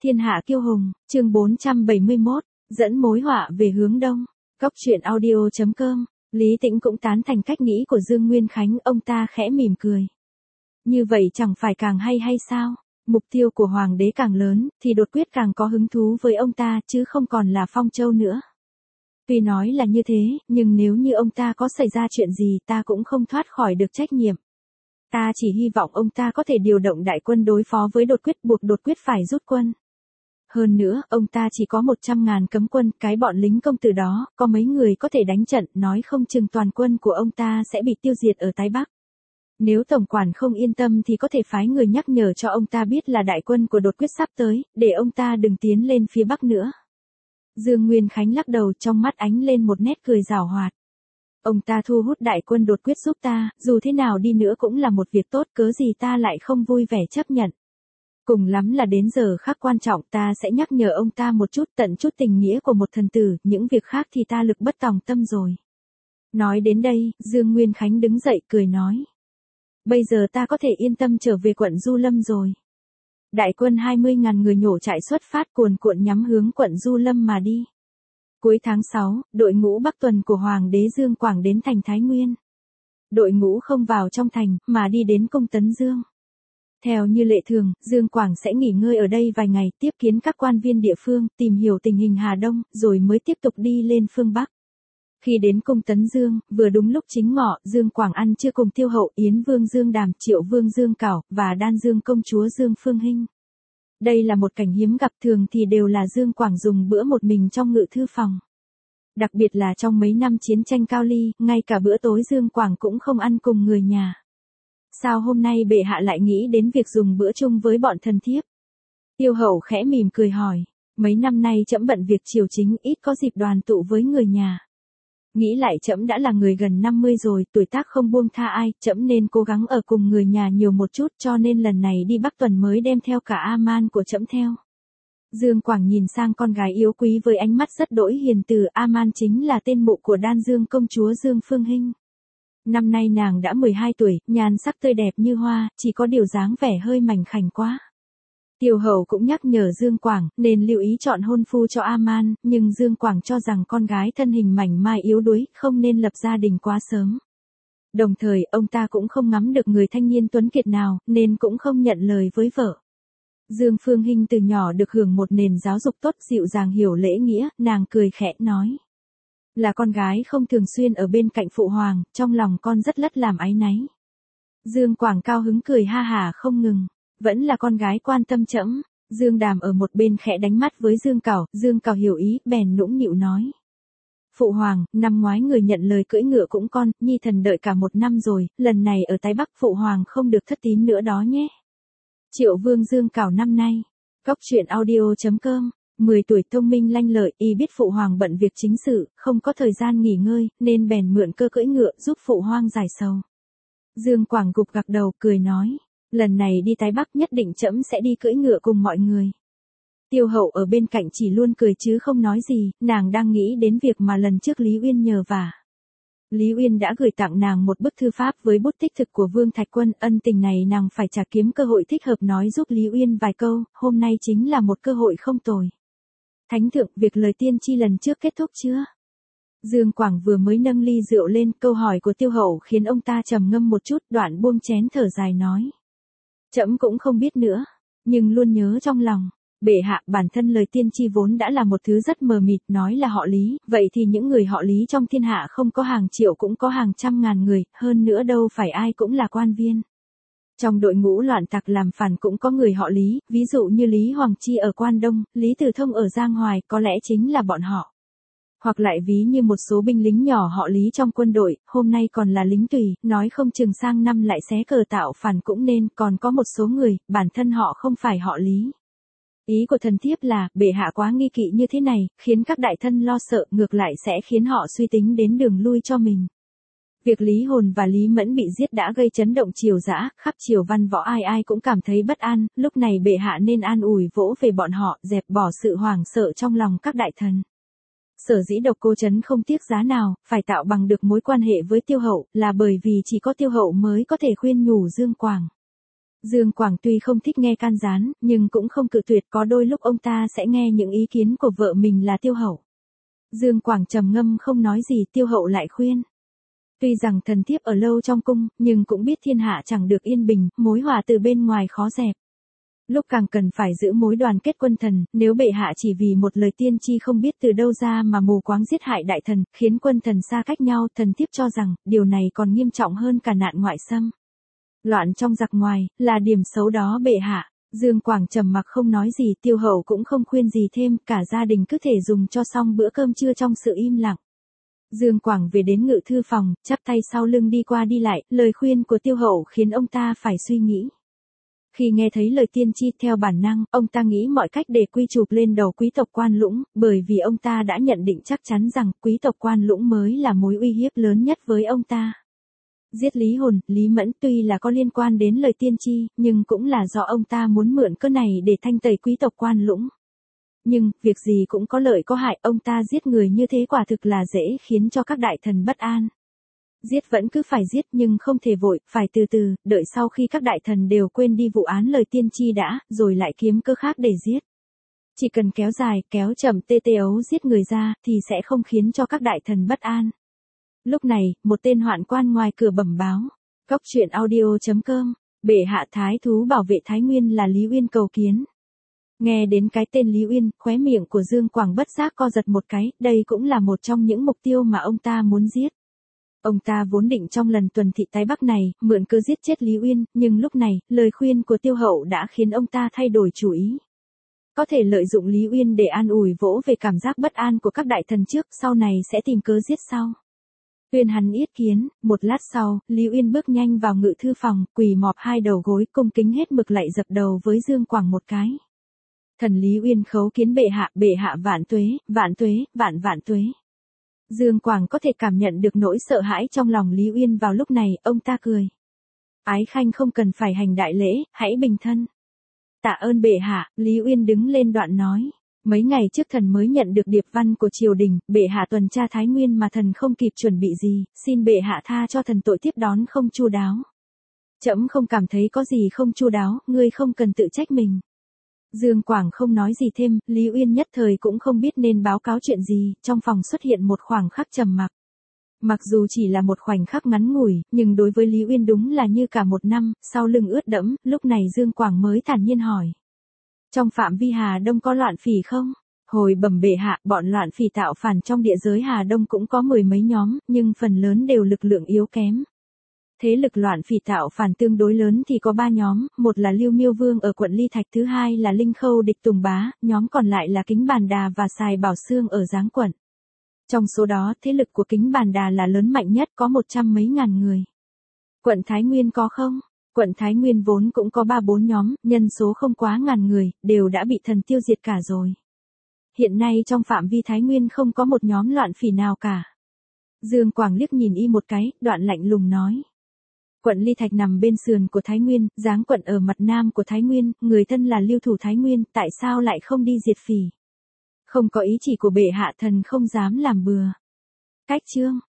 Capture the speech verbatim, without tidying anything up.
Thiên hạ kiêu hùng, chương bốn trăm bảy mươi mốt, dẫn mối họa về hướng đông. Cóc truyện audio chấm com, Lý Tĩnh cũng tán thành cách nghĩ của Dương Nguyên Khánh, ông ta khẽ mỉm cười. Như vậy chẳng phải càng hay hay sao? Mục tiêu của hoàng đế càng lớn, thì đột quyết càng có hứng thú với ông ta, chứ không còn là Phong Châu nữa. Tuy nói là như thế, nhưng nếu như ông ta có xảy ra chuyện gì ta cũng không thoát khỏi được trách nhiệm. Ta chỉ hy vọng ông ta có thể điều động đại quân đối phó với đột quyết, buộc đột quyết phải rút quân. Hơn nữa, ông ta chỉ có một trăm ngàn cấm quân, cái bọn lính công tử đó, có mấy người có thể đánh trận, nói không chừng toàn quân của ông ta sẽ bị tiêu diệt ở Tái Bắc. Nếu tổng quản không yên tâm thì có thể phái người nhắc nhở cho ông ta biết là đại quân của đột quyết sắp tới, để ông ta đừng tiến lên phía Bắc nữa. Dương Nguyên Khánh lắc đầu, trong mắt ánh lên một nét cười giảo hoạt. Ông ta thu hút đại quân đột quyết giúp ta, dù thế nào đi nữa cũng là một việc tốt, cớ gì ta lại không vui vẻ chấp nhận. Cùng lắm là đến giờ khắc quan trọng ta sẽ nhắc nhở ông ta một chút, tận chút tình nghĩa của một thần tử, những việc khác thì ta lực bất tòng tâm rồi. Nói đến đây, Dương Nguyên Khánh đứng dậy cười nói. Bây giờ ta có thể yên tâm trở về quận Du Lâm rồi. Đại quân hai mươi ngàn người nhổ trại xuất phát cuồn cuộn nhắm hướng quận Du Lâm mà đi. Cuối tháng sáu, đội ngũ Bắc tuần của Hoàng đế Dương Quảng đến thành Thái Nguyên. Đội ngũ không vào trong thành, mà đi đến cung Tấn Dương. Theo như lệ thường, Dương Quảng sẽ nghỉ ngơi ở đây vài ngày, tiếp kiến các quan viên địa phương, tìm hiểu tình hình Hà Đông, rồi mới tiếp tục đi lên phương Bắc. Khi đến cung Tấn Dương, vừa đúng lúc chính ngọ, Dương Quảng ăn trưa cùng Tiêu Hậu, Yến Vương Dương Đàm, Triệu Vương Dương Cảo, và Đan Dương công chúa Dương Phương Hinh. Đây là một cảnh hiếm gặp, thường thì đều là Dương Quảng dùng bữa một mình trong ngự thư phòng. Đặc biệt là trong mấy năm chiến tranh Cao Ly, ngay cả bữa tối Dương Quảng cũng không ăn cùng người nhà. Sao hôm nay bệ hạ lại nghĩ đến việc dùng bữa chung với bọn thần thiếp? Tiêu Hậu khẽ mỉm cười hỏi, mấy năm nay trẫm bận việc triều chính, ít có dịp đoàn tụ với người nhà. Nghĩ lại trẫm đã là người gần năm mươi rồi, tuổi tác không buông tha ai, trẫm nên cố gắng ở cùng người nhà nhiều một chút, cho nên lần này đi Bắc tuần mới đem theo cả A-man của trẫm theo. Dương Quảng nhìn sang con gái yếu quý với ánh mắt rất đỗi hiền từ, A-man chính là tên mụ của Đan Dương công chúa Dương Phương Hinh. Năm nay nàng đã mười hai tuổi, nhan sắc tươi đẹp như hoa, chỉ có điều dáng vẻ hơi mảnh khảnh quá. Tiêu Hậu cũng nhắc nhở Dương Quảng, nên lưu ý chọn hôn phu cho A-man, nhưng Dương Quảng cho rằng con gái thân hình mảnh mai yếu đuối, không nên lập gia đình quá sớm. Đồng thời, ông ta cũng không ngắm được người thanh niên tuấn kiệt nào, nên cũng không nhận lời với vợ. Dương Phương Hinh từ nhỏ được hưởng một nền giáo dục tốt, dịu dàng hiểu lễ nghĩa, nàng cười khẽ nói. Là con gái không thường xuyên ở bên cạnh phụ hoàng, trong lòng con rất lất làm áy náy. Dương Quảng cao hứng cười ha hả không ngừng. Vẫn là con gái quan tâm trẫm. Dương Đàm ở một bên khẽ đánh mắt với Dương Cảo, Dương Cảo hiểu ý, bèn nũng nịu nói. Phụ hoàng, năm ngoái người nhận lời cưỡi ngựa cũng con, nhi thần đợi cả một năm rồi, lần này ở Tái Bắc phụ hoàng không được thất tín nữa đó nhé. Triệu Vương Dương Cảo năm nay. Cóc truyện audio chấm com, mười tuổi thông minh lanh lợi, y biết phụ hoàng bận việc chính sự, không có thời gian nghỉ ngơi, nên bèn mượn cơ cưỡi ngựa giúp phụ hoàng giải sầu. Dương Quảng gục gặc đầu cười nói. Lần này đi Tái Bắc nhất định trẫm sẽ đi cưỡi ngựa cùng mọi người. Tiêu Hậu ở bên cạnh chỉ luôn cười chứ không nói gì, nàng đang nghĩ đến việc mà lần trước Lý Uyên nhờ vả. Lý Uyên đã gửi tặng nàng một bức thư pháp với bút tích thực của Vương Thạch Quân, ân tình này nàng phải trả kiếm cơ hội thích hợp nói giúp Lý Uyên vài câu, hôm nay chính là một cơ hội không tồi. Thánh thượng, việc lời tiên tri lần trước kết thúc chưa? Dương Quảng vừa mới nâng ly rượu lên, câu hỏi của Tiêu Hậu khiến ông ta trầm ngâm một chút, đoạn buông chén thở dài nói. Trẫm cũng không biết nữa, nhưng luôn nhớ trong lòng. Bệ hạ, bản thân lời tiên tri vốn đã là một thứ rất mờ mịt, nói là họ Lý, vậy thì những người họ Lý trong thiên hạ không có hàng triệu cũng có hàng trăm ngàn người, hơn nữa đâu phải ai cũng là quan viên. Trong đội ngũ loạn tặc làm phản cũng có người họ Lý, ví dụ như Lý Hoàng Chi ở Quan Đông, Lý Từ Thông ở Giang Hoài, có lẽ chính là bọn họ. Hoặc lại ví như một số binh lính nhỏ họ Lý trong quân đội, hôm nay còn là lính tùy, nói không chừng sang năm lại xé cờ tạo phản cũng nên, còn có một số người, bản thân họ không phải họ Lý. Ý của thần thiếp là, bệ hạ quá nghi kỵ như thế này, khiến các đại thân lo sợ, ngược lại sẽ khiến họ suy tính đến đường lui cho mình. Việc Lý Hồn và Lý Mẫn bị giết đã gây chấn động triều dã, khắp triều văn võ ai ai cũng cảm thấy bất an, lúc này bệ hạ nên an ủi vỗ về bọn họ, dẹp bỏ sự hoảng sợ trong lòng các đại thần. Sở dĩ Độc Cô Trấn không tiếc giá nào, phải tạo bằng được mối quan hệ với Tiêu Hậu, là bởi vì chỉ có Tiêu Hậu mới có thể khuyên nhủ Dương Quảng. Dương Quảng tuy không thích nghe can gián, nhưng cũng không cự tuyệt, có đôi lúc ông ta sẽ nghe những ý kiến của vợ mình là Tiêu Hậu. Dương Quảng trầm ngâm không nói gì, Tiêu Hậu lại khuyên. Tuy rằng thần thiếp ở lâu trong cung, nhưng cũng biết thiên hạ chẳng được yên bình, mối họa từ bên ngoài khó dẹp. Lúc càng cần phải giữ mối đoàn kết quân thần, nếu bệ hạ chỉ vì một lời tiên tri không biết từ đâu ra mà mù quáng giết hại đại thần, khiến quân thần xa cách nhau, thần thiếp cho rằng, điều này còn nghiêm trọng hơn cả nạn ngoại xâm. Loạn trong giặc ngoài, là điểm xấu đó bệ hạ. Dương Quảng trầm mặc không nói gì, Tiêu Hậu cũng không khuyên gì thêm, cả gia đình cứ thể dùng cho xong bữa cơm trưa trong sự im lặng. Dương Quảng về đến ngự thư phòng, chắp tay sau lưng đi qua đi lại, lời khuyên của Tiêu Hậu khiến ông ta phải suy nghĩ. Khi nghe thấy lời tiên tri, theo bản năng, ông ta nghĩ mọi cách để quy chụp lên đầu quý tộc Quan Lũng, bởi vì ông ta đã nhận định chắc chắn rằng quý tộc Quan Lũng mới là mối uy hiếp lớn nhất với ông ta. Giết Lý Hồn, Lý Mẫn tuy là có liên quan đến lời tiên tri, nhưng cũng là do ông ta muốn mượn cơ này để thanh tẩy quý tộc Quan Lũng. Nhưng, việc gì cũng có lợi có hại, ông ta giết người như thế quả thực là dễ khiến cho các đại thần bất an. Giết vẫn cứ phải giết nhưng không thể vội, phải từ từ, đợi sau khi các đại thần đều quên đi vụ án lời tiên tri đã, rồi lại kiếm cơ khác để giết. Chỉ cần kéo dài, kéo chậm tê tê ấu giết người ra, thì sẽ không khiến cho các đại thần bất an. Lúc này, một tên hoạn quan ngoài cửa bẩm báo. Cóc truyện audio chấm com, bệ hạ thái thú bảo vệ Thái Nguyên là Lý Uyên cầu kiến. Nghe đến cái tên Lý Uyên, khóe miệng của Dương Quảng bất giác co giật một cái, đây cũng là một trong những mục tiêu mà ông ta muốn giết. Ông ta vốn định trong lần tuần thị Tái Bắc này, mượn cơ giết chết Lý Uyên, nhưng lúc này, lời khuyên của Tiêu Hậu đã khiến ông ta thay đổi chủ ý. Có thể lợi dụng Lý Uyên để an ủi vỗ về cảm giác bất an của các đại thần trước, sau này sẽ tìm cớ giết sau. Tuyên hắn yết kiến, một lát sau, Lý Uyên bước nhanh vào ngự thư phòng, quỳ mọp hai đầu gối, cung kính hết mực lạy dập đầu với Dương Quảng một cái. Thần Lý Uyên khấu kiến bệ hạ, bệ hạ vạn tuế, vạn tuế, vạn vạn tuế. Dương Quảng có thể cảm nhận được nỗi sợ hãi trong lòng Lý Uyên vào lúc này, ông ta cười. Ái khanh không cần phải hành đại lễ, hãy bình thân. Tạ ơn bệ hạ, Lý Uyên đứng lên đoạn nói. Mấy ngày trước thần mới nhận được điệp văn của triều đình, bệ hạ tuần tra Thái Nguyên mà thần không kịp chuẩn bị gì, xin bệ hạ tha cho thần tội tiếp đón không chu đáo. Trẫm không cảm thấy có gì không chu đáo, ngươi không cần tự trách mình. Dương Quảng không nói gì thêm, Lý Uyên nhất thời cũng không biết nên báo cáo chuyện gì, trong phòng xuất hiện một khoảng khắc trầm mặc. Mặc dù chỉ là một khoảnh khắc ngắn ngủi, nhưng đối với Lý Uyên đúng là như cả một năm, sau lưng ướt đẫm, lúc này Dương Quảng mới thản nhiên hỏi. Trong phạm vi Hà Đông có loạn phỉ không? Hồi bẩm bệ hạ, bọn loạn phỉ tạo phản trong địa giới Hà Đông cũng có mười mấy nhóm, nhưng phần lớn đều lực lượng yếu kém. Thế lực loạn phỉ tạo phản tương đối lớn thì có ba nhóm, một là Lưu Miêu Vương ở quận Ly Thạch, thứ hai là Linh Khâu địch Tùng Bá, nhóm còn lại là Kính Bàn Đà và Sài Bảo Xương ở Giáng quận. Trong số đó, thế lực của Kính Bàn Đà là lớn mạnh nhất, có một trăm mấy ngàn người. Quận Thái Nguyên có không? Quận Thái Nguyên vốn cũng có ba bốn nhóm, nhân số không quá ngàn người, đều đã bị thần tiêu diệt cả rồi. Hiện nay trong phạm vi Thái Nguyên không có một nhóm loạn phỉ nào cả. Dương Quảng liếc nhìn y một cái, đoạn lạnh lùng nói. Quận Ly Thạch nằm bên sườn của Thái Nguyên, Giáng quận ở mặt nam của Thái Nguyên, người thân là lưu thủ Thái Nguyên, tại sao lại không đi diệt phỉ? Không có ý chỉ của bệ hạ thần không dám làm bừa. Cách chương.